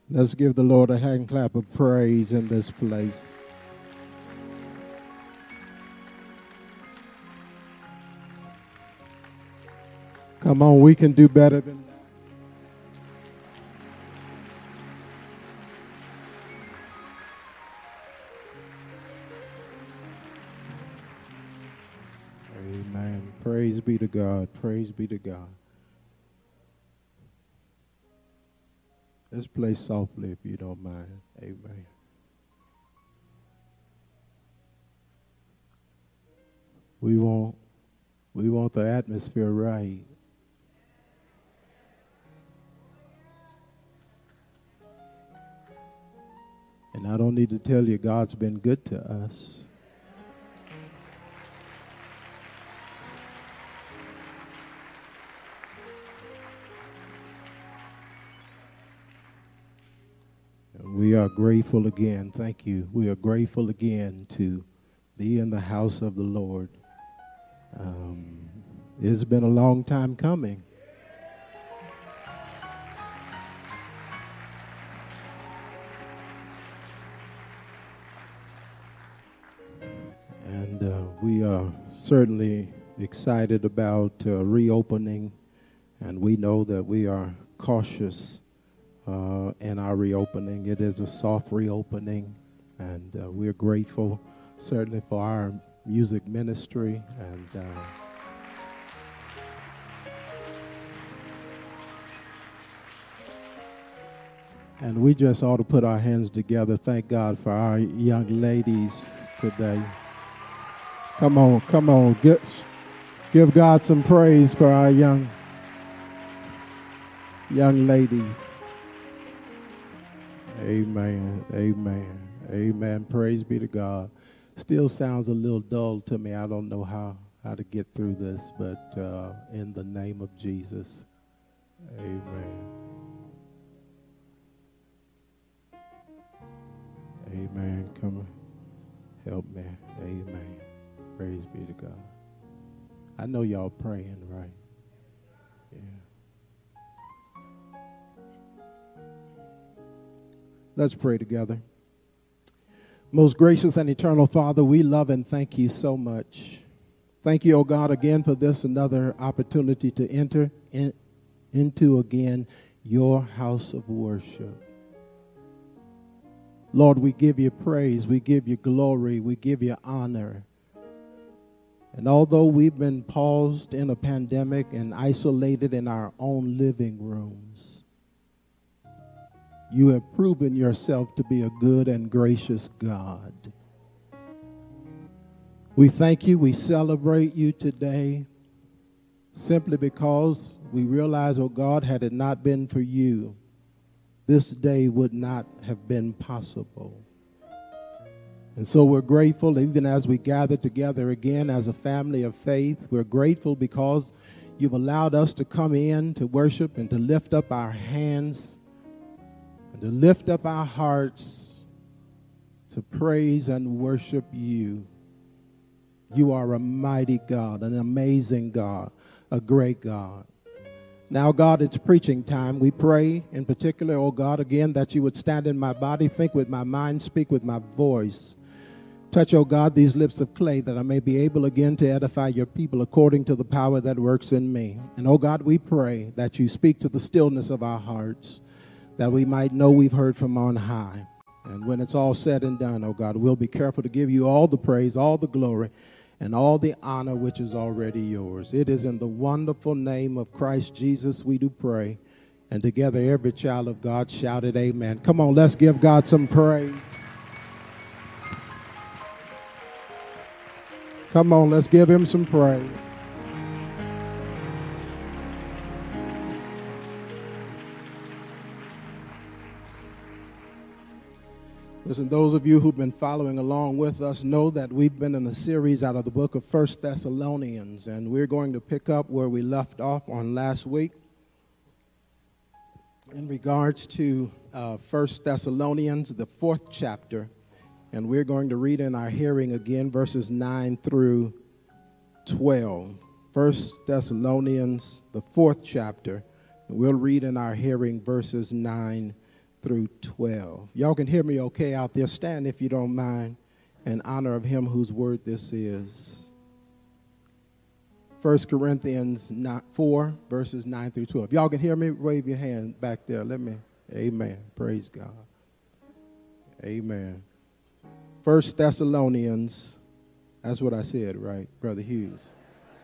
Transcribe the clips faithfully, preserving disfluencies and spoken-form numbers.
Let's give the Lord a hand clap of praise in this place. Come on, we can do better than that. Amen. Praise be to God. Praise be to God. Let's play softly if you don't mind. Amen. We want, we want the atmosphere right. And I don't need to tell you, God's been good to us. We are grateful again. Thank you. We are grateful again to be in the house of the Lord. Um, it's been a long time coming. And uh, we are certainly excited about uh, reopening, and we know that we are cautious Uh, in our reopening. It is a soft reopening, and uh, we're grateful certainly for our music ministry, and uh, and we just ought to put our hands together. Thank God for our young ladies today. Come on, come on, give, give God some praise for our young young ladies. Amen, amen, amen. Praise be to God. Still sounds a little dull to me. I don't know how, how to get through this, but uh, in the name of Jesus, amen. Amen. Come on, help me. Amen. Praise be to God. I know y'all praying, right? Yeah. Let's pray together. Most gracious and eternal Father, we love and thank you so much. Thank you, oh God, again for this another opportunity to enter in, into again your house of worship. Lord, we give you praise, we give you glory, we give you honor. And although we've been paused in a pandemic and isolated in our own living rooms, you have proven yourself to be a good and gracious God. We thank you, we celebrate you today, simply because we realize, oh God, had it not been for you, this day would not have been possible. And so we're grateful, even as we gather together again as a family of faith. We're grateful because you've allowed us to come in to worship and to lift up our hands, to lift up our hearts to praise and worship you. You are a mighty God, an amazing God, a great God. Now, God, it's preaching time. We pray in particular, oh God, again, that you would stand in my body, think with my mind, speak with my voice. Touch, oh God, these lips of clay that I may be able again to edify your people according to the power that works in me. And, oh God, we pray that you speak to the stillness of our hearts, that we might know we've heard from on high. And when it's all said and done, oh God, we'll be careful to give you all the praise, all the glory, and all the honor which is already yours. It is in the wonderful name of Christ Jesus we do pray. And together every child of God shouted amen. Come on, let's give God some praise. Come on, let's give him some praise. Listen, those of you who've been following along with us know that we've been in a series out of the book of First Thessalonians, and we're going to pick up where we left off on last week in regards to uh, First Thessalonians, the fourth chapter, and we're going to read in our hearing again verses nine through twelve. First Thessalonians, the fourth chapter, and we'll read in our hearing verses nine through twelve. Y'all can hear me okay out there. Stand if you don't mind in honor of him whose word this is. First Corinthians four, verses nine through twelve. Y'all can hear me? Wave your hand back there. Let me. Amen. Praise God. Amen. First Thessalonians. That's what I said, right, Brother Hughes?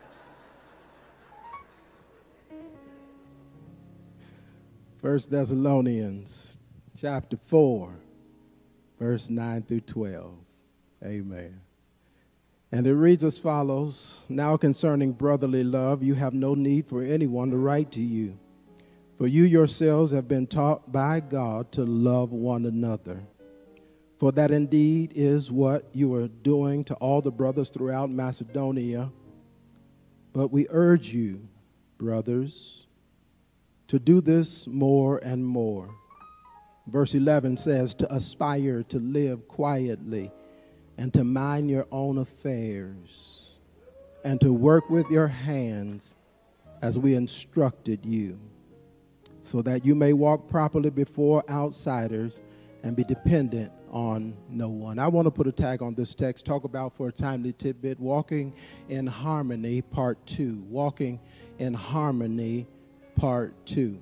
First Thessalonians chapter four, verse nine through twelve. Amen. And it reads as follows: Now concerning brotherly love, you have no need for anyone to write to you, for you yourselves have been taught by God to love one another. For that indeed is what you are doing to all the brothers throughout Macedonia. But we urge you, brothers, to do this more and more. Verse eleven says, to aspire to live quietly and to mind your own affairs and to work with your hands as we instructed you, so that you may walk properly before outsiders and be dependent on no one. I want to put a tag on this text, talk about for a timely tidbit, walking in harmony, part two. Walking in harmony, part two.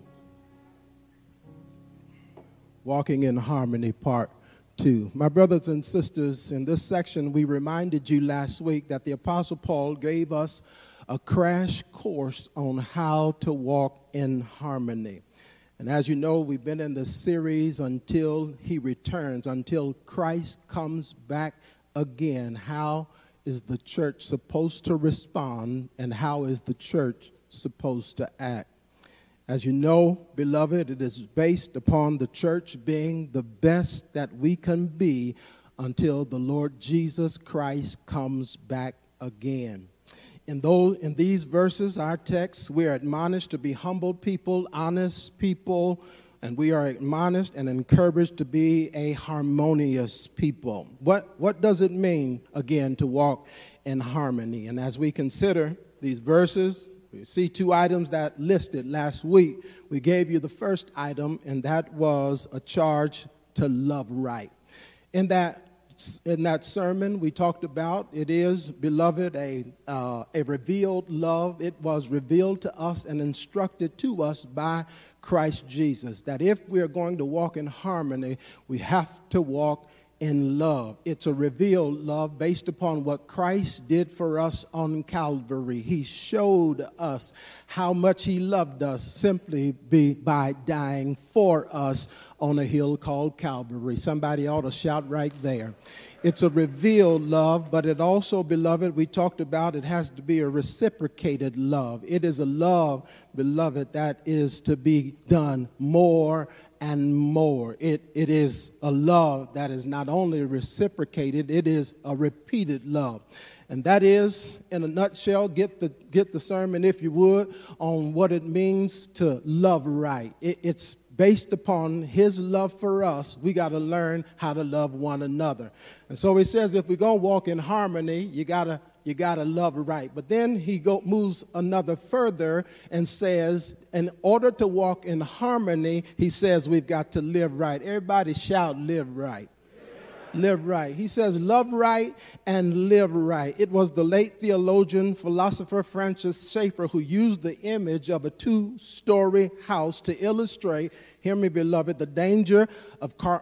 Walking in harmony, part two. My brothers and sisters, in this section, we reminded you last week that the Apostle Paul gave us a crash course on how to walk in harmony. And as you know, we've been in this series until he returns, until Christ comes back again. How is the church supposed to respond, and how is the church supposed to act? As you know, beloved, it is based upon the church being the best that we can be until the Lord Jesus Christ comes back again. In those, in these verses, our text, we are admonished to be humble people, honest people, and we are admonished and encouraged to be a harmonious people. What, what does it mean, again, to walk in harmony? And as we consider these verses, we see two items that listed last week. We gave you the first item, and that was a charge to love right. In that In that sermon, we talked about it is, beloved, a, uh, a revealed love. It was revealed to us and instructed to us by Christ Jesus, that if we are going to walk in harmony, we have to walk in love. It's a revealed love based upon what Christ did for us on Calvary. He showed us how much he loved us simply be, by dying for us on a hill called Calvary. Somebody ought to shout right there. It's a revealed love, but it also, beloved, we talked about it has to be a reciprocated love. It is a love, beloved, that is to be done more and more. It, it is a love that is not only reciprocated, it is a repeated love. And that is, in a nutshell, get the, get the sermon, if you would, on what it means to love right. It, it's based upon his love for us. We got to learn how to love one another. And so he says if we're going to walk in harmony, you got to you got to love right. But then he go, moves another further and says, in order to walk in harmony, he says we've got to live right. Everybody shout, live right. Live right. He says, love right and live right. It was the late theologian, philosopher Francis Schaeffer who used the image of a two-story house to illustrate, hear me, beloved, the danger of car-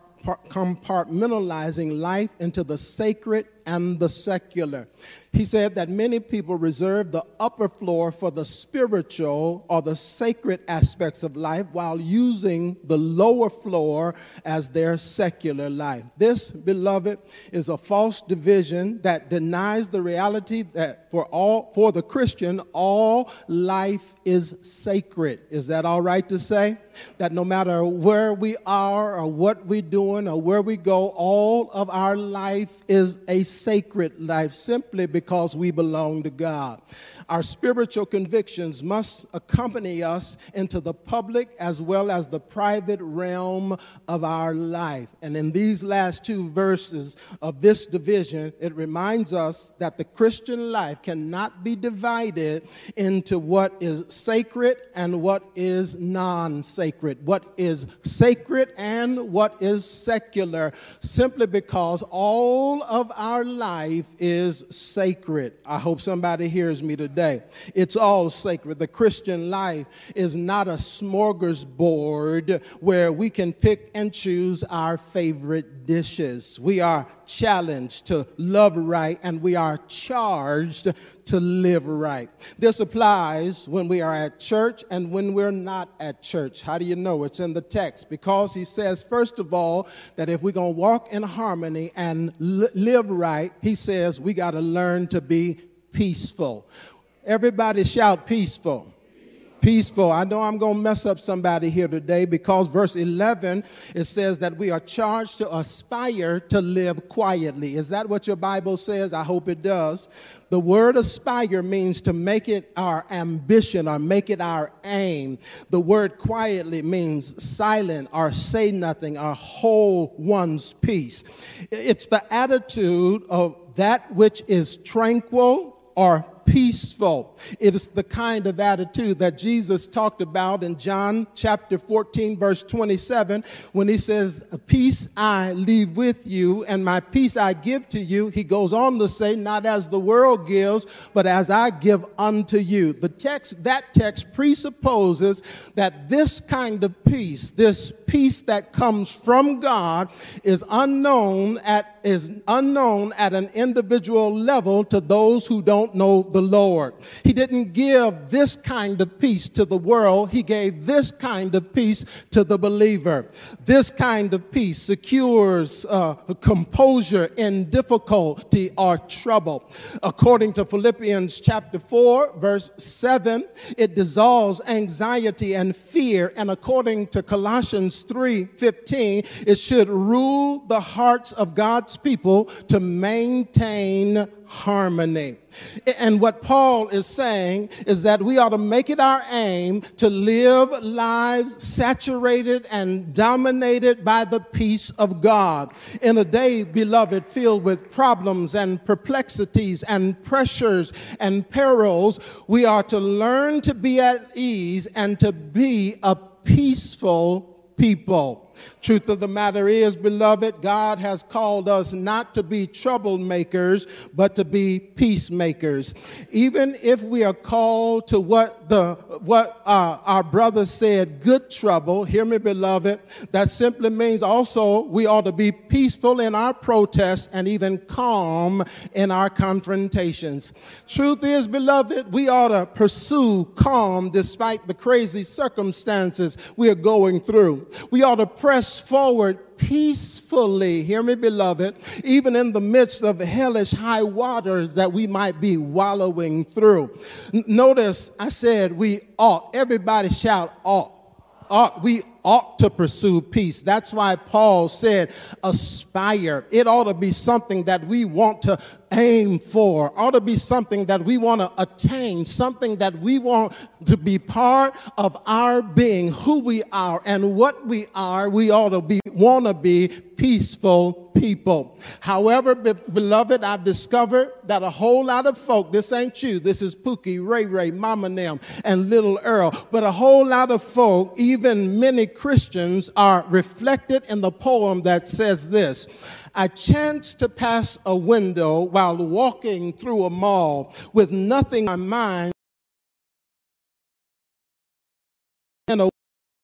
compartmentalizing life into the sacred and the secular. He said that many people reserve the upper floor for the spiritual or the sacred aspects of life while using the lower floor as their secular life. This, beloved, is a false division that denies the reality that for all for the Christian, all life is sacred. Is that all right to say? That no matter where we are or what we're doing or where we go, all of our life is a sacred life simply because we belong to God. Our spiritual convictions must accompany us into the public as well as the private realm of our life. And in these last two verses of this division, it reminds us that the Christian life cannot be divided into what is sacred and what is non-sacred. sacred, what is sacred and what is secular, simply because all of our life is sacred. I hope somebody hears me today. It's all sacred. The Christian life is not a smorgasbord where we can pick and choose our favorite dishes. We are challenged to love right, and we are charged to live right. This applies when we are at church and when we're not at church. How do you know? It's in the text, because he says, first of all, that if we're going to walk in harmony and li- live right, he says we got to learn to be peaceful. Everybody shout peaceful. Peaceful. I know I'm going to mess up somebody here today, because verse eleven, it says that we are charged to aspire to live quietly. Is that what your Bible says? I hope it does. The word aspire means to make it our ambition or make it our aim. The word quietly means silent or say nothing or hold one's peace. It's the attitude of that which is tranquil or peaceful. It is the kind of attitude that Jesus talked about in John chapter fourteen, verse twenty-seven, when he says, peace I leave with you and my peace I give to you. He goes on to say, not as the world gives, but as I give unto you. The text, that text presupposes that this kind of peace, this peace that comes from God, is unknown at, is unknown at an individual level to those who don't know the Lord. He didn't give this kind of peace to the world. He gave this kind of peace to the believer. This kind of peace secures uh, composure in difficulty or trouble. According to Philippians chapter four, verse seven, it dissolves anxiety and fear. And according to Colossians three fifteen, it should rule the hearts of God's people to maintain harmony. And what Paul is saying is that we ought to make it our aim to live lives saturated and dominated by the peace of God. In a day, beloved, filled with problems and perplexities and pressures and perils, we are to learn to be at ease and to be a peaceful people. Truth of the matter is, beloved, God has called us not to be troublemakers, but to be peacemakers. Even if we are called to what the what uh, our brother said, good trouble, hear me, beloved, that simply means also we ought to be peaceful in our protests and even calm in our confrontations. Truth is, beloved, we ought to pursue calm despite the crazy circumstances we are going through. We ought to press forward peacefully, hear me, beloved, even in the midst of hellish high waters that we might be wallowing through. N- notice I said we ought. Everybody shout ought. Ought. We ought to pursue peace. That's why Paul said aspire. It ought to be something that we want to aim for, ought to be something that we want to attain, something that we want to be part of our being, who we are and what we are. We ought to be, want to be peaceful people. However, be- beloved, I've discovered that a whole lot of folk, this ain't you, this is Pookie, Ray Ray, Mama Nem, and Little Earl, but a whole lot of folk, even many Christians, are reflected in the poem that says this: I chanced to pass a window while walking through a mall with nothing on my mind and a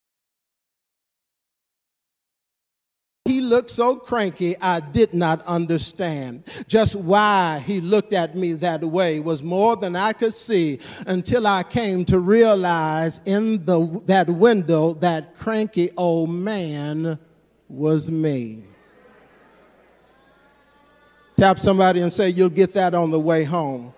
He looked so cranky, I did not understand. Just why he looked at me that way was more than I could see until I came to realize in the that window that cranky old man was me. Tap somebody and say, you'll get that on the way home.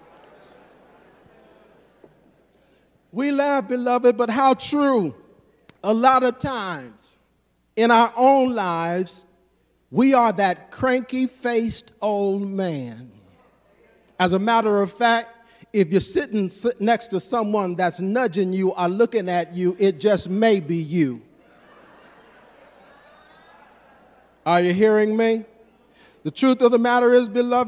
We laugh, beloved, but how true. A lot of times in our own lives, we are that cranky-faced old man. As a matter of fact, if you're sitting next to someone that's nudging you or looking at you, it just may be you. Are you hearing me? The truth of the matter is, beloved,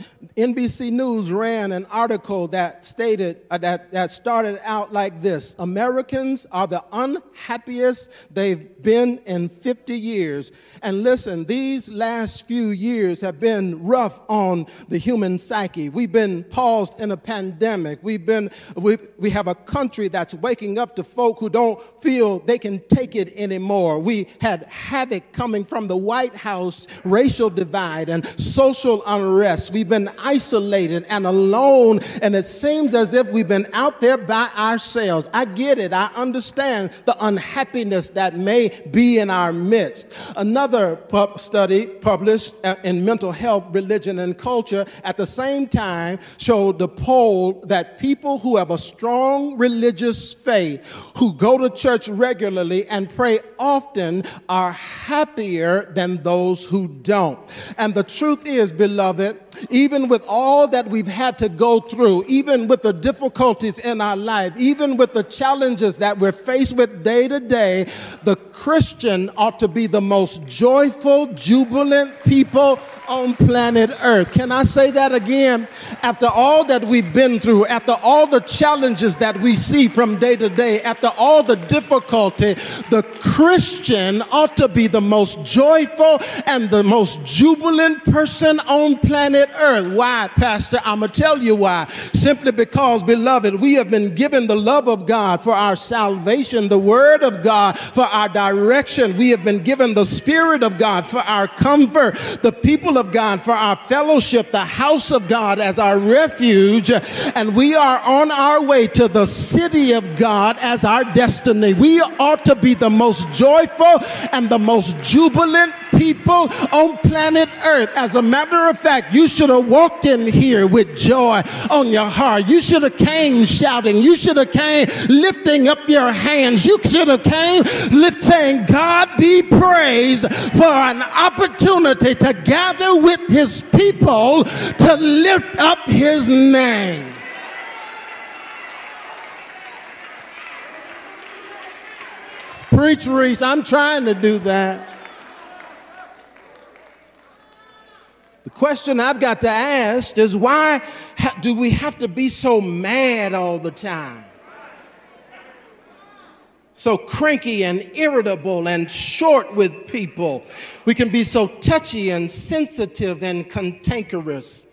N B C News ran an article that stated, uh, that, that started out like this: Americans are the unhappiest they've been in fifty years. And listen, these last few years have been rough on the human psyche. We've been paused in a pandemic. We've been, we, we have a country that's waking up to folk who don't feel they can take it anymore. We had havoc coming from the White House, racial divide and social unrest. We've been isolated and alone, and it seems as if we've been out there by ourselves. I get it. I understand the unhappiness that may be in our midst. Another pub study published in Mental Health, Religion, and Culture at the same time showed the poll that people who have a strong religious faith, who go to church regularly and pray often, are happier than those who don't. And the truth is, beloved, even with all that we've had to go through, even with the difficulties in our life, even with the challenges that we're faced with day to day, the Christian ought to be the most joyful, jubilant people on planet Earth. Can I say that again? After all that we've been through, after all the challenges that we see from day to day, after all the difficulty, the Christian ought to be the most joyful and the most jubilant person on planet Earth. Why, Pastor? I'm going to tell you why. Simply because, beloved, we have been given the love of God for our salvation, the Word of God for our direction. We have been given the Spirit of God for our comfort, the people of God for our fellowship, the house of God as our refuge, and we are on our way to the city of God as our destiny. We ought to be the most joyful and the most jubilant people on planet Earth. As a matter of fact, you should have walked in here with joy on your heart. You should have came shouting. You should have came lifting up your hands. You should have came lift saying, God be praised for an opportunity to gather with his people to lift up his name. Preach, Reese. I'm trying to do that. The question I've got to ask is, why ha- do we have to be so mad all the time? So cranky and irritable and short with people. We can be so touchy and sensitive and cantankerous.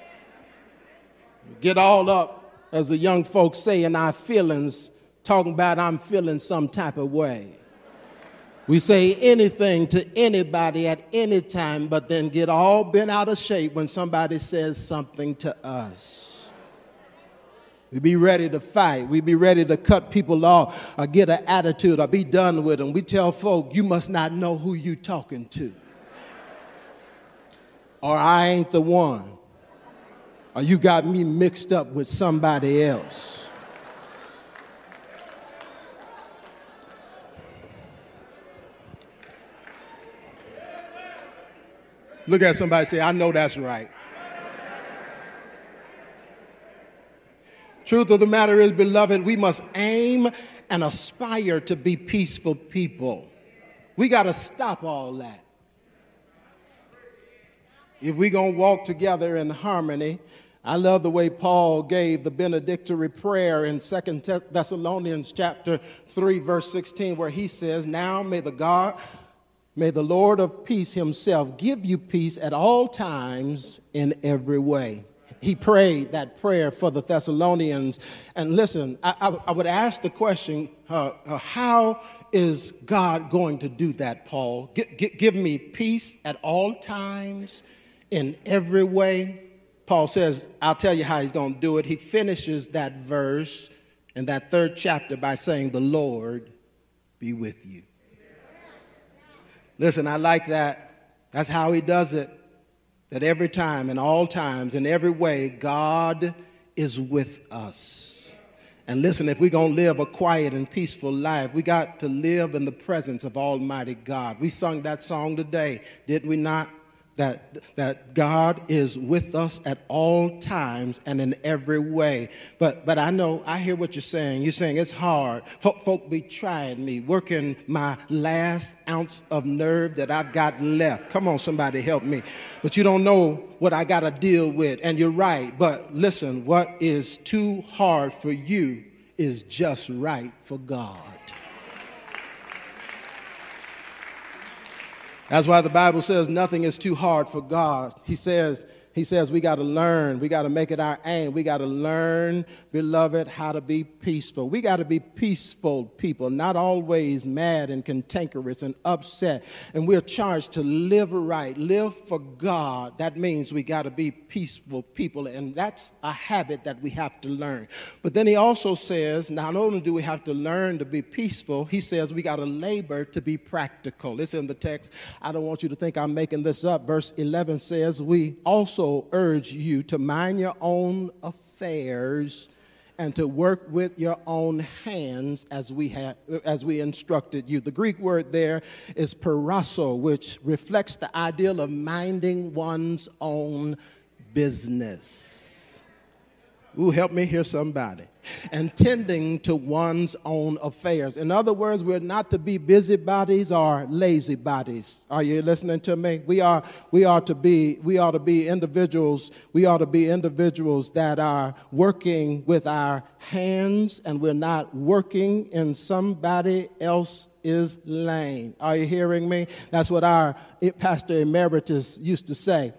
Get all up, as the young folks say, in our feelings, talking about I'm feeling some type of way. We say anything to anybody at any time, but then get all bent out of shape when somebody says something to us. We be ready to fight. We be ready to cut people off or get an attitude or be done with them. We tell folk, you must not know who you talking to. Or I ain't the one. Or you got me mixed up with somebody else. Look at somebody and say, I know that's right. Truth of the matter is, beloved, we must aim and aspire to be peaceful people. We got to stop all that. If we're going to walk together in harmony, I love the way Paul gave the benedictory prayer in Second Thessalonians chapter three, verse sixteen, where he says, now may the God, may the Lord of peace himself give you peace at all times in every way. He prayed that prayer for the Thessalonians. And listen, I, I, I would ask the question, uh, uh, how is God going to do that, Paul? G- g- give me peace at all times, in every way. Paul says, I'll tell you how he's going to do it. He finishes that verse in that third chapter by saying, the Lord be with you. Listen, I like that. That's how he does it. That every time, in all times, in every way, God is with us. And listen, if we're going to live a quiet and peaceful life, we got to live in the presence of Almighty God. We sung that song today, did we not? that, that God is with us at all times and in every way. But but I know, I hear what you're saying. You're saying it's hard. Folk, folk be trying me, working my last ounce of nerve that I've got left. Come on, somebody help me. But you don't know what I got to deal with. And you're right. But listen, what is too hard for you is just right for God. That's why the Bible says nothing is too hard for God. He says, he says we got to learn. We got to make it our aim. We got to learn, beloved, how to be peaceful. We got to be peaceful people, not always mad and cantankerous and upset. And we're charged to live right, live for God. That means we got to be peaceful people. And that's a habit that we have to learn. But then he also says, not only do we have to learn to be peaceful, he says we got to labor to be practical. It's in the text. I don't want you to think I'm making this up. Verse eleven says, we also urge you to mind your own affairs and to work with your own hands as we have, as we instructed you. The Greek word there is parasso, which reflects the ideal of minding one's own business. Ooh, help me hear somebody. And tending to one's own affairs. In other words, we're not to be busybodies or lazy bodies. Are you listening to me? We are, we are to be, we ought to be individuals. We ought to be individuals that are working with our hands, and we're not working in somebody else's lane. Are you hearing me? That's what our pastor emeritus used to say.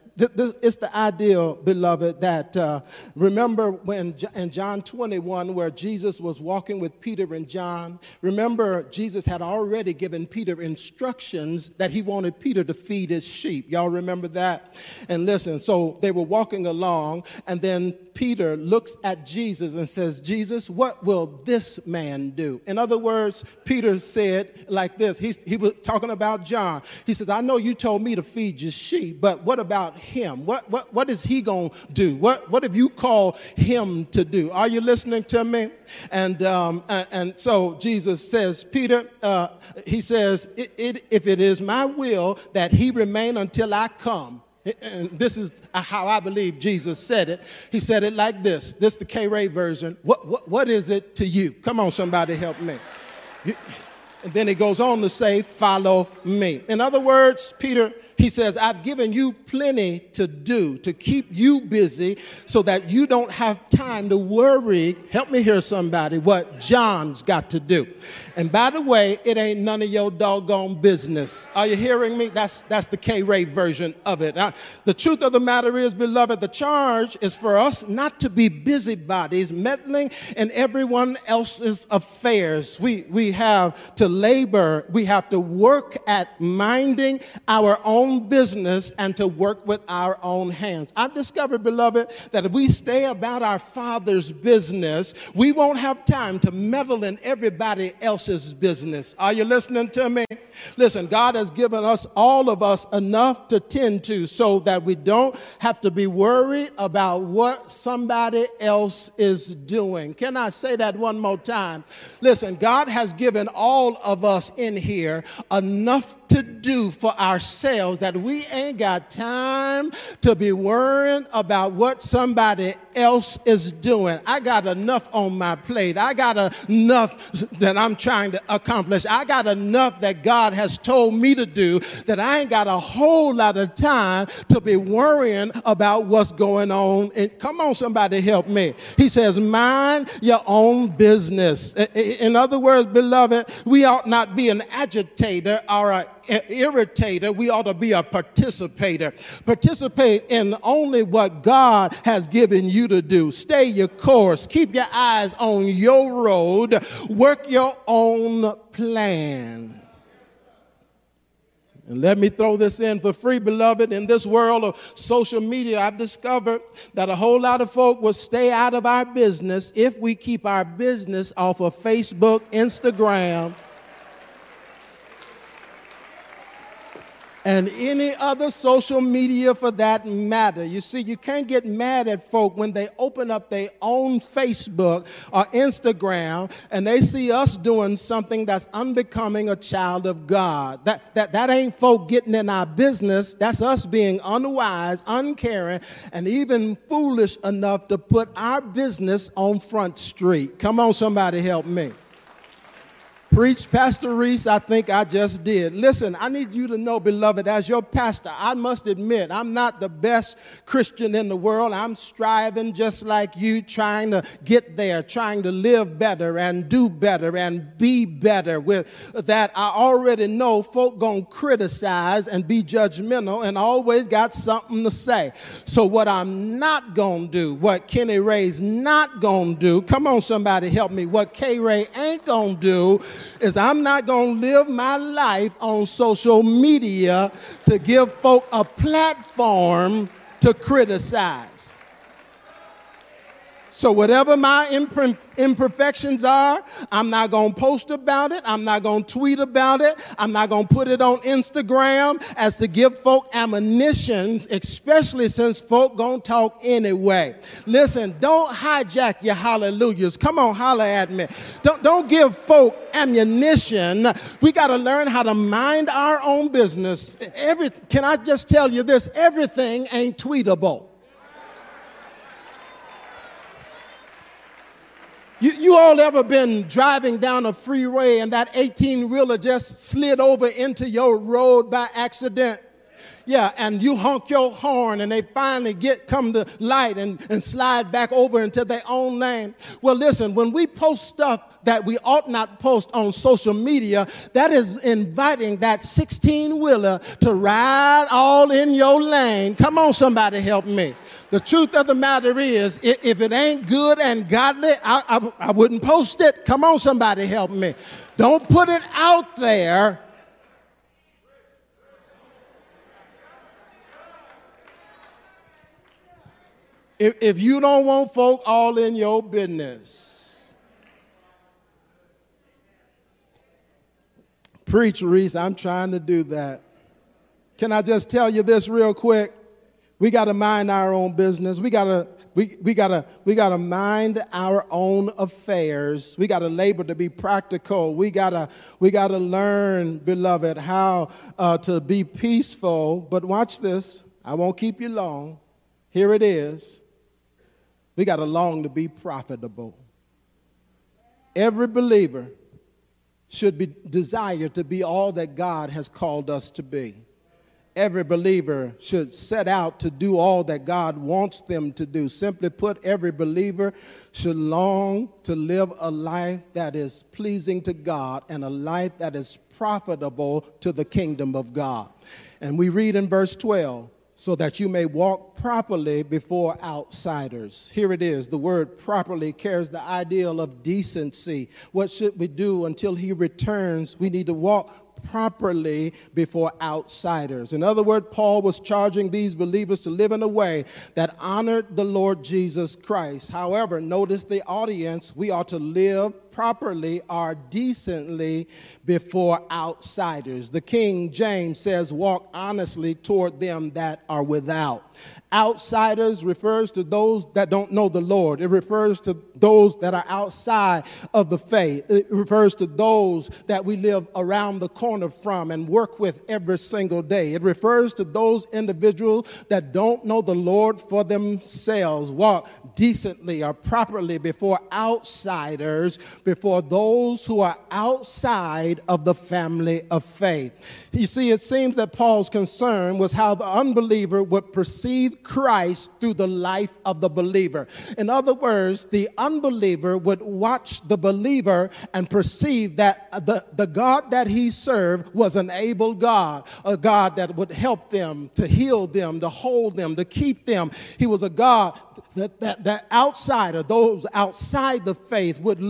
It's the ideal, beloved, that uh, remember when in John twenty-one, where Jesus was walking with Peter and John, remember Jesus had already given Peter instructions that he wanted Peter to feed his sheep. Y'all remember that? And listen, so they were walking along, and then Peter looks at Jesus and says, Jesus, what will this man do? In other words, Peter said like this. He, he was talking about John. He says, I know you told me to feed your sheep, but what about him? What, what, what is he going to do? What, what have you called him to do? Are you listening to me? And, um, and, and so Jesus says, Peter, uh, he says, it, it, if it is my will that he remain until I come. And this is how I believe Jesus said it. He said it like this. This is the K-Ray version. What, what, what is it to you? Come on, somebody help me. You, and then he goes on to say, follow me. In other words, Peter, he says, I've given you plenty to do, to keep you busy so that you don't have time to worry. Help me hear somebody, what John's got to do. And by the way, it ain't none of your doggone business. Are you hearing me? That's, that's the K-Ray version of it. Now, the truth of the matter is, beloved, the charge is for us not to be busybodies meddling in everyone else's affairs. We, we have to labor. We have to work at minding our own business and to work with our own hands. I've discovered, beloved, that if we stay about our Father's business, we won't have time to meddle in everybody else's business. Are you listening to me? Listen, God has given us, all of us, enough to tend to so that we don't have to be worried about what somebody else is doing. Can I say that one more time? Listen, God has given all of us in here enough to do for ourselves that we ain't got time to be worrying about what somebody else is doing. I got enough on my plate. I got enough that I'm trying to accomplish. I got enough that God has told me to do that I ain't got a whole lot of time to be worrying about what's going on. And come on, somebody help me. He says, mind your own business. In other words, beloved, we ought not be an agitator or a irritator. We ought to be a participator. Participate in only what God has given you to do. Stay your course. Keep your eyes on your road. Work your own plan. And let me throw this in for free, beloved. In this world of social media, I've discovered that a whole lot of folk will stay out of our business if we keep our business off of Facebook, Instagram, and any other social media for that matter. You see, you can't get mad at folk when they open up their own Facebook or Instagram and they see us doing something that's unbecoming a child of God. That, that, that ain't folk getting in our business. That's us being unwise, uncaring, and even foolish enough to put our business on Front Street. Come on, somebody help me. Preach, Pastor Reese, I think I just did. Listen, I need you to know, beloved, as your pastor, I must admit, I'm not the best Christian in the world. I'm striving just like you, trying to get there, trying to live better and do better and be better. With that, I already know folk gonna criticize and be judgmental and always got something to say. So what I'm not gonna do, what Kenny Ray's not gonna do, come on, somebody help me, what K. Ray ain't gonna do, is I'm not going to live my life on social media to give folk a platform to criticize. So whatever my imperfections are, I'm not going to post about it. I'm not going to tweet about it. I'm not going to put it on Instagram as to give folk ammunition, especially since folk going to talk anyway. Listen, don't hijack your hallelujahs. Come on, holler at me. Don't, don't give folk ammunition. We got to learn how to mind our own business. Every, can I just tell you this? Everything ain't tweetable. You, you all ever been driving down a freeway and that eighteen-wheeler just slid over into your road by accident? Yeah, and you honk your horn and they finally get come to light and, and slide back over into their own lane. Well, listen, when we post stuff that we ought not post on social media, that is inviting that sixteen-wheeler to ride all in your lane. Come on, somebody help me. The truth of the matter is, if it ain't good and godly, I, I, I wouldn't post it. Come on, somebody help me. Don't put it out there. If, if you don't want folk all in your business. Preach, Reese, I'm trying to do that. Can I just tell you this real quick? We got to mind our own business. We got to we we got to we got to mind our own affairs. We got to labor to be practical. We got to we got to learn, beloved, how uh, to be peaceful. But watch this. I won't keep you long. Here it is. We got to long to be profitable. Every believer should be desired to be all that God has called us to be. Every believer should set out to do all that God wants them to do. Simply put, every believer should long to live a life that is pleasing to God and a life that is profitable to the kingdom of God. And we read in verse twelve, so that you may walk properly before outsiders. Here it is. The word properly carries the ideal of decency. What should we do until he returns? We need to walk properly before outsiders. In other words, Paul was charging these believers to live in a way that honored the Lord Jesus Christ. However, notice the audience. We are to live properly or decently before outsiders. The King James says, walk honestly toward them that are without. Outsiders refers to those that don't know the Lord. It refers to those that are outside of the faith. It refers to those that we live around the corner from and work with every single day. It refers to those individuals that don't know the Lord for themselves. Walk decently or properly before outsiders, before those who are outside of the family of faith. You see, it seems that Paul's concern was how the unbeliever would perceive Christ through the life of the believer. In other words, the unbeliever would watch the believer and perceive that the, the God that he served was an able God, a God that would help them, to heal them, to hold them, to keep them. He was a God that, that, that outsider, those outside the faith, would look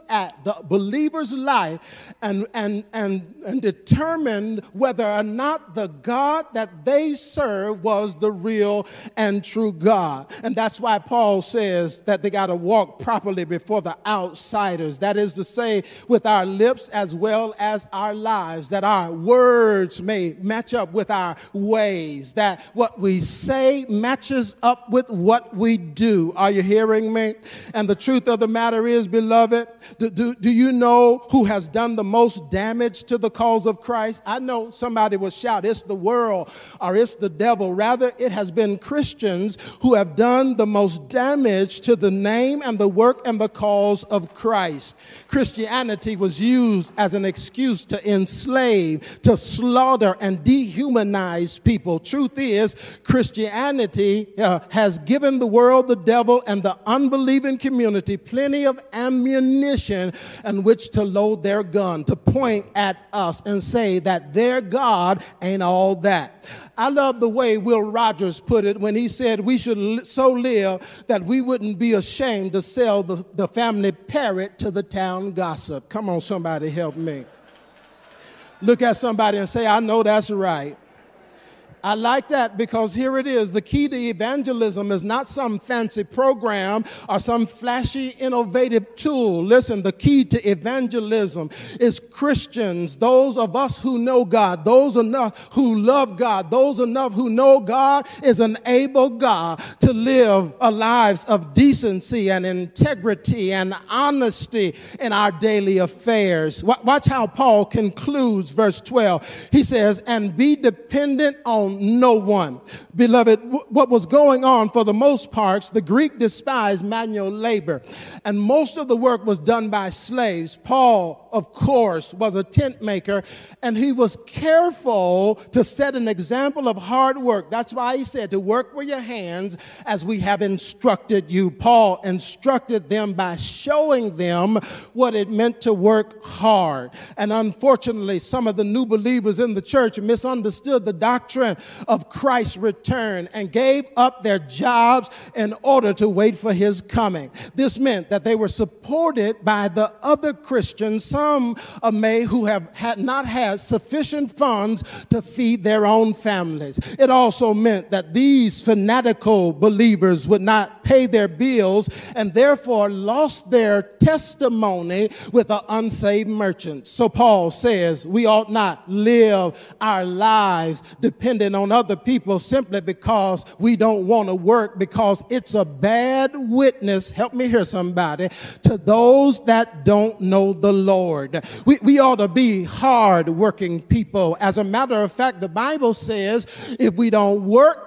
at the believer's life and, and, and, and determined whether or not the God that they serve was the real and true God. And that's why Paul says that they got to walk properly before the outsiders. That is to say, with our lips as well as our lives, that our words may match up with our ways, that what we say matches up with what we do. Are you hearing me? And the truth of the matter is, beloved, do, do, do you know who has done the most damage to the cause of Christ? I know somebody will shout, it's the world or it's the devil. Rather, it has been Christians who have done the most damage to the name and the work and the cause of Christ. Christianity was used as an excuse to enslave, to slaughter, and dehumanize people. Truth is, Christianity uh, has given the world, the devil, and the unbelieving community plenty of ammunition in which to load their gun, to point at us and say that their God ain't all that. I love the way Will Rogers put it when he said we should so live that we wouldn't be ashamed to sell the, the family parrot to the town gossip. Come on, somebody help me. Look at somebody and say, I know that's right. I like that because here it is. The key to evangelism is not some fancy program or some flashy, innovative tool. Listen, the key to evangelism is Christians, those of us who know God, those enough who love God, those enough who know God is an able God to live a lives of decency and integrity and honesty in our daily affairs. Watch how Paul concludes verse twelve. He says, and be dependent on no one. Beloved, what was going on for the most parts, the Greek despised manual labor, and most of the work was done by slaves. Paul, of course, was a tent maker, and he was careful to set an example of hard work. That's why he said to work with your hands as we have instructed you. Paul instructed them by showing them what it meant to work hard. And unfortunately, some of the new believers in the church misunderstood the doctrine of Christ's return and gave up their jobs in order to wait for his coming. This meant that they were supported by the other Christians, some of may who have had not had sufficient funds to feed their own families. It also meant that these fanatical believers would not pay their bills and therefore lost their testimony with the unsaved merchants. So Paul says we ought not live our lives dependent on other people simply because we don't want to work, because it's a bad witness, help me hear somebody, to those that don't know the Lord. We, we ought to be hard-working people. As a matter of fact, the Bible says if we don't work,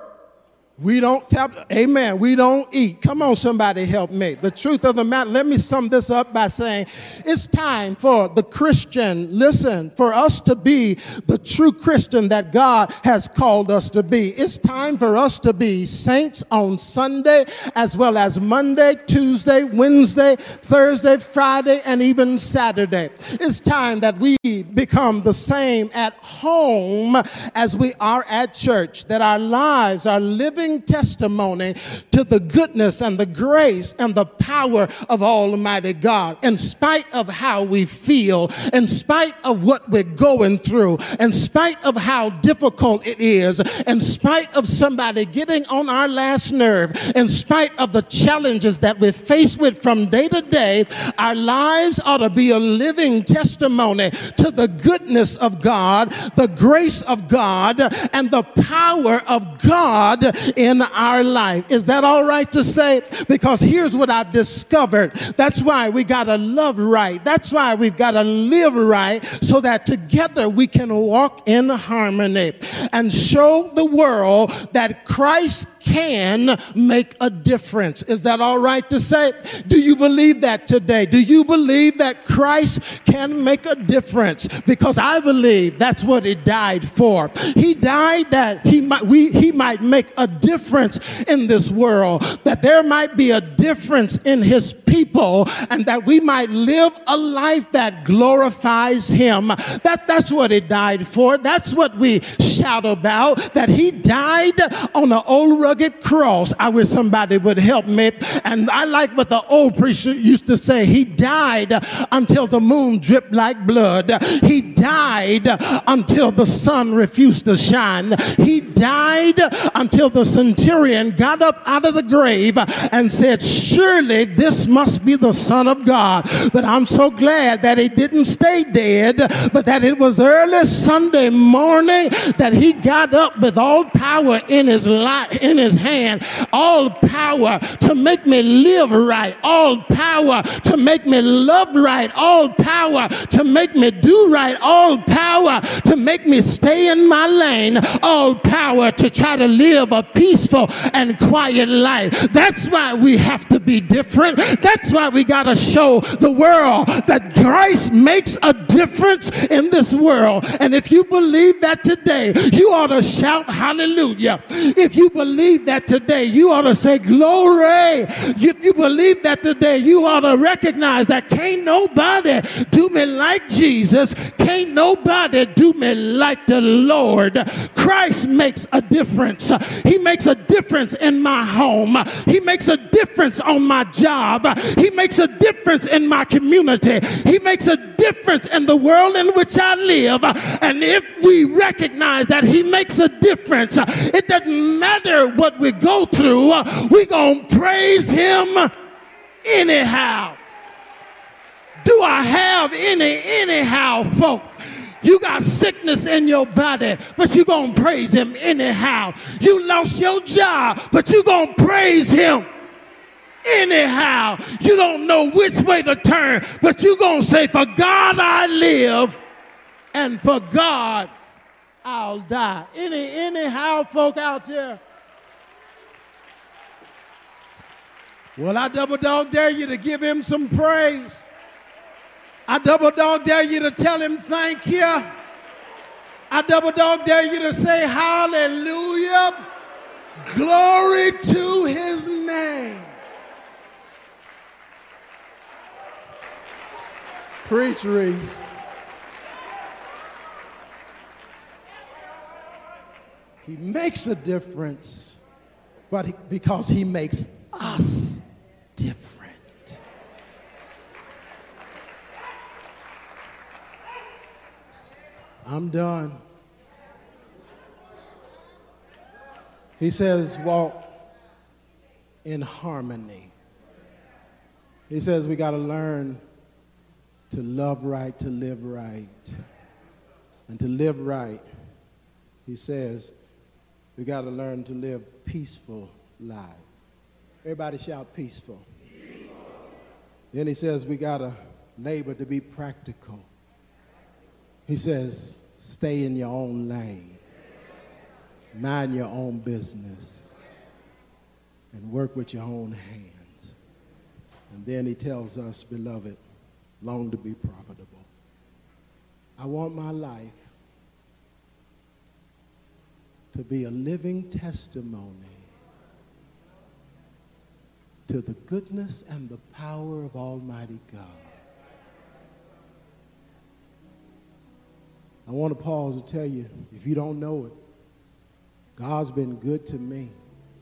we don't tap, amen, we don't eat. Come on, somebody help me. The truth of the matter, let me sum this up by saying it's time for the Christian, listen, for us to be the true Christian that God has called us to be. It's time for us to be saints on Sunday as well as Monday, Tuesday, Wednesday, Thursday, Friday, and even Saturday. It's time that we become the same at home as we are at church, that our lives are living testimony to the goodness and the grace and the power of Almighty God. In spite of how we feel, in spite of what we're going through, in spite of how difficult it is, in spite of somebody getting on our last nerve, in spite of the challenges that we're faced with from day to day, our lives ought to be a living testimony to the goodness of God, the grace of God, and the power of God in our life. Is that all right to say? Because here's what I've discovered. That's why we got to love right. That's why we've got to live right, so that together we can walk in harmony and show the world that Christ can make a difference. Is that all right to say? Do you believe that today? Do you believe that Christ can make a difference? Because I believe that's what he died for. He died that he might we he might make a difference in this world, that there might be a difference in his people, and that we might live a life that glorifies him. That, that's what he died for. That's what we shout about, that he died on an old rugged cross. I wish somebody would help me. And I like what the old preacher used to say. He died until the moon dripped like blood. He died until the sun refused to shine. He died until the centurion got up out of the grave and said, surely this must be the Son of God. But I'm so glad that he didn't stay dead, but that it was early Sunday morning that he got up with all power in his life, in his hand, all power to make me live right, all power to make me love right, all power to make me do right, all power to make me stay in my lane, all power to try to live a peaceful and quiet life. That's why we have to be different. That's why we got to show the world that Christ makes a difference in this world. And if you believe that today, you ought to shout hallelujah. If you believe that today, you ought to say glory. If you believe that today, you ought to recognize that can't nobody do me like Jesus. Can't nobody do me like the Lord. Christ makes a difference. He makes a difference in my home. He makes a difference on my job. He makes a difference in my community. He makes a difference in the world in which I live. And if we recognize that he makes a difference, it doesn't matter what we go through, we're going to praise him anyhow. Do I have any anyhow, folk? You got sickness in your body, but you're going to praise him anyhow. You lost your job, but you're going to praise him anyhow. You don't know which way to turn, but you're going to say, for God I live, and for God I'll die. Any anyhow folk out there? Well, I double dog dare you to give him some praise. I double dog dare you to tell him thank you. I double dog dare you to say hallelujah. Glory to his name. Preach, Reese. He makes a difference, but he, because he makes us different. I'm done. He says, walk in harmony. He says we got to learn to love right, to live right. And to live right, he says, we got to learn to live peaceful lives. Everybody shout peaceful. Peaceful. Then he says we got to labor to be practical. He says, stay in your own lane. Mind your own business. And work with your own hands. And then he tells us, beloved, long to be profitable. I want my life to be a living testimony to the goodness and the power of Almighty God. I want to pause to tell you, if you don't know it, God's been good to me.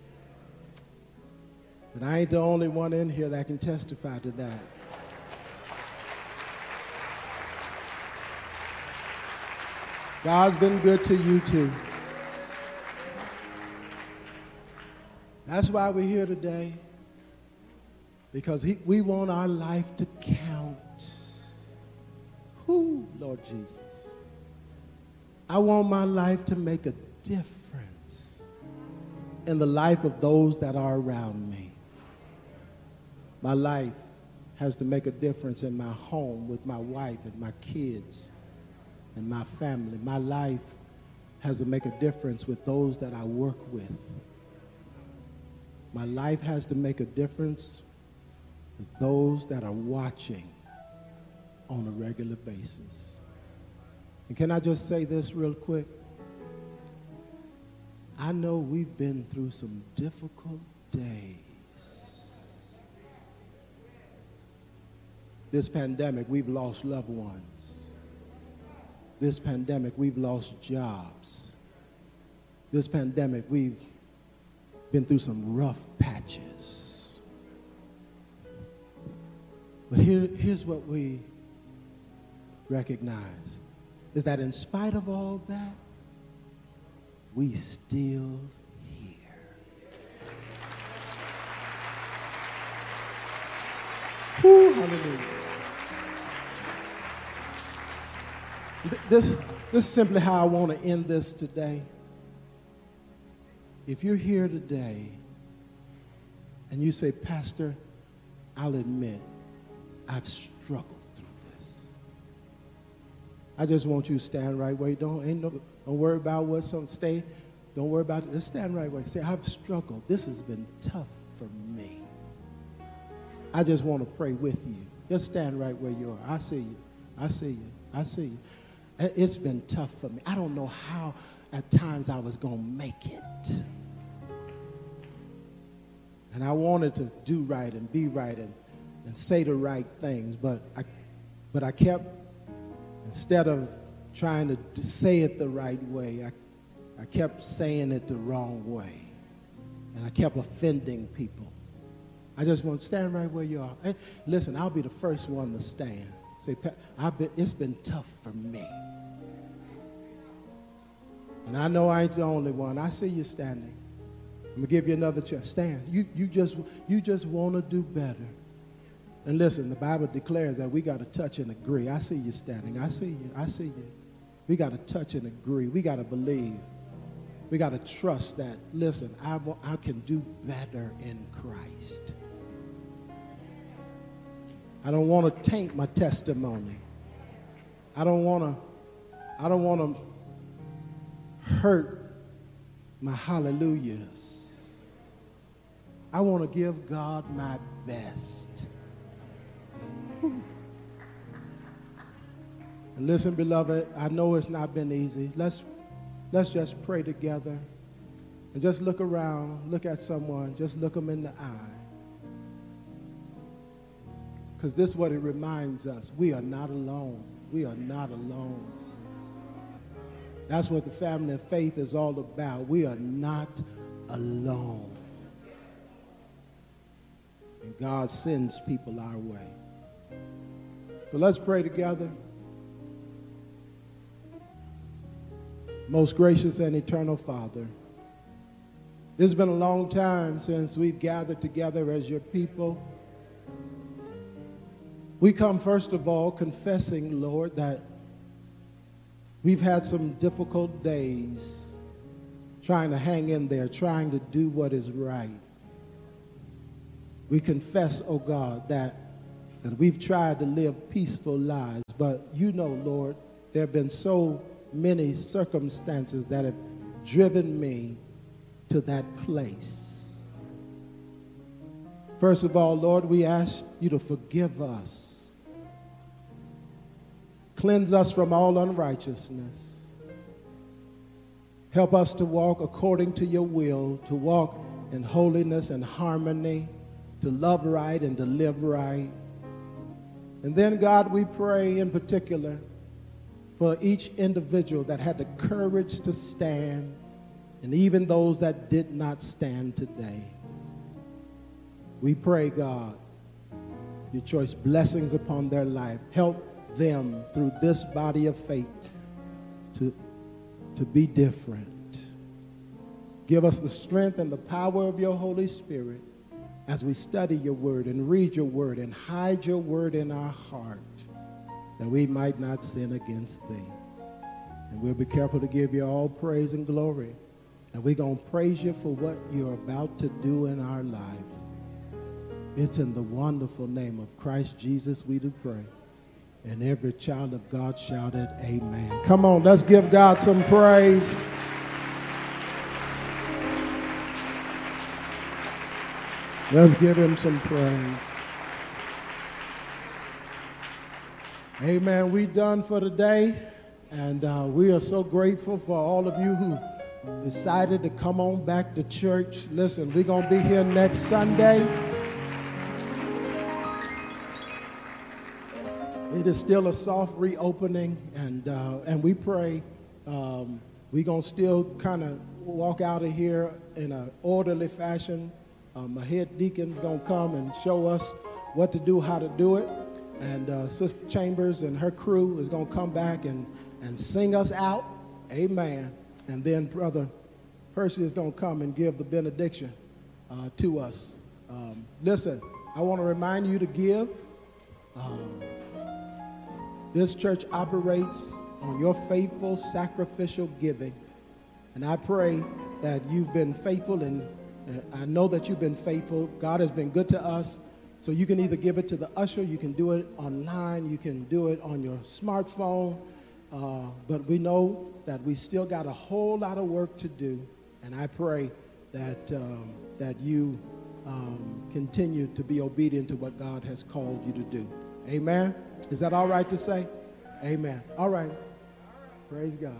But I ain't the only one in here that can testify to that. God's been good to you too. That's why we're here today. Because he, we want our life to count. Who, Lord Jesus? I want my life to make a difference in the life of those that are around me. My life has to make a difference in my home with my wife and my kids and my family. My life has to make a difference with those that I work with. My life has to make a difference with those that are watching on a regular basis. And can I just say this real quick? I know we've been through some difficult days. This pandemic, we've lost loved ones. This pandemic, we've lost jobs. This pandemic, we've been through some rough patches. But here, here's what we recognize, is that in spite of all that, we still here. Woo, hallelujah. This, this is simply how I want to end this today. If you're here today and you say, Pastor, I'll admit, I've struggled through this. I just want you to stand right where you don't, ain't no, don't worry about what's on, stay, don't worry about it, just stand right where you say, I've struggled. This has been tough for me. I just want to pray with you. Just stand right where you are. I see you. I see you. I see you. It's been tough for me. I don't know how at times I was going to make it. And I wanted to do right and be right and, and say the right things, but I, but I kept, instead of trying to say it the right way, I, I kept saying it the wrong way. And I kept offending people. I just want to stand right where you are. Hey, listen, I'll be the first one to stand. Say, I've been, it's been tough for me. And I know I ain't the only one. I see you standing. I'm going to give you another chance. Stand. You, you just, you just want to do better. And listen, the Bible declares that we got to touch and agree. I see you standing. I see you. I see you. We got to touch and agree. We got to believe. We got to trust that, listen, I, I can do better in Christ. I don't want to taint my testimony. I don't want to, I don't want to hurt my hallelujahs. I want to give God my best. And listen, beloved, I know it's not been easy. Let's, let's just pray together and just look around, look at someone, just look them in the eye. Because this is what it reminds us. We are not alone. We are not alone. That's what the family of faith is all about. We are not alone. And God sends people our way. So let's pray together. Most gracious and eternal Father, it's been a long time since we've gathered together as your people. We come first of all confessing, Lord, that we've had some difficult days trying to hang in there, trying to do what is right. We confess, oh God, that, that we've tried to live peaceful lives, but you know, Lord, there have been so many circumstances that have driven me to that place. First of all, Lord, we ask you to forgive us. Cleanse us from all unrighteousness. Help us to walk according to your will, to walk in holiness and harmony, to love right and to live right. And then, God, we pray in particular for each individual that had the courage to stand, and even those that did not stand today. We pray, God, your choice blessings upon their life. Help them through this body of faith to, to be different. Give us the strength and the power of your Holy Spirit as we study your word and read your word and hide your word in our heart, that we might not sin against thee. And we'll be careful to give you all praise and glory. And we're going to praise you for what you're about to do in our life. It's in the wonderful name of Christ Jesus we do pray. And every child of God shouted, amen. Come on, let's give God some praise. Let's give him some praise. Amen. We done for today. And uh, we are so grateful for all of you who decided to come on back to church, listen, we're going to be here next Sunday. It is still a soft reopening, and uh, and we pray um, we're going to still kind of walk out of here in an orderly fashion. Um, my head deacon's going to come and show us what to do, how to do it. And uh, Sister Chambers and her crew is going to come back and, and sing us out. Amen. And then Brother Percy is going to come and give the benediction uh, to us. Um, listen, I want to remind you to give. Um, this church operates on your faithful sacrificial giving. And I pray that you've been faithful, and uh, I know that you've been faithful. God has been good to us. So you can either give it to the usher, you can do it online, you can do it on your smartphone. Uh, but we know that we still got a whole lot of work to do. And I pray that, um, that you um, continue to be obedient to what God has called you to do. Amen? Is that all right to say? Amen. All right. Praise God.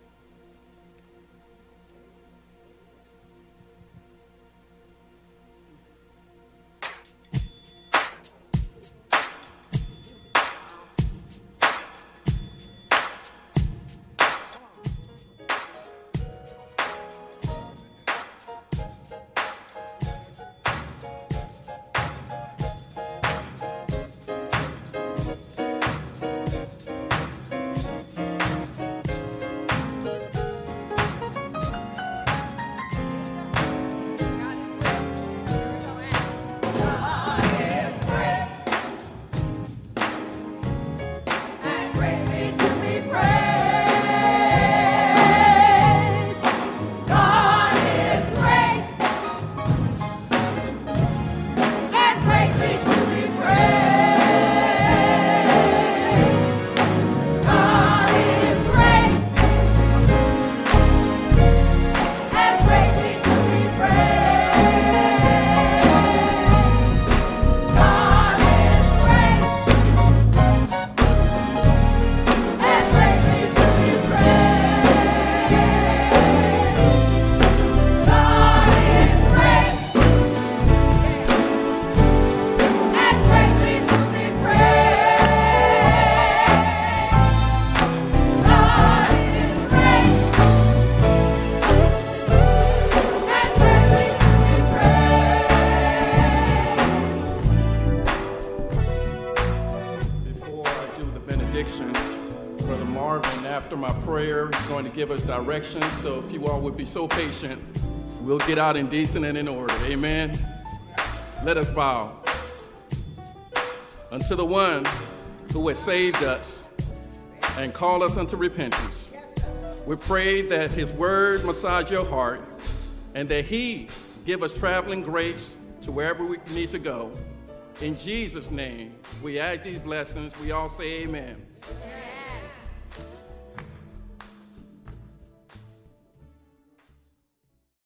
Give us directions, so if you all would be so patient, we'll get out in decent and in order. Amen. Let us bow unto the one who has saved us and called us unto repentance. We pray that his word massage your heart and that he give us traveling grace to wherever we need to go. In Jesus' name, we ask these blessings. We all say amen.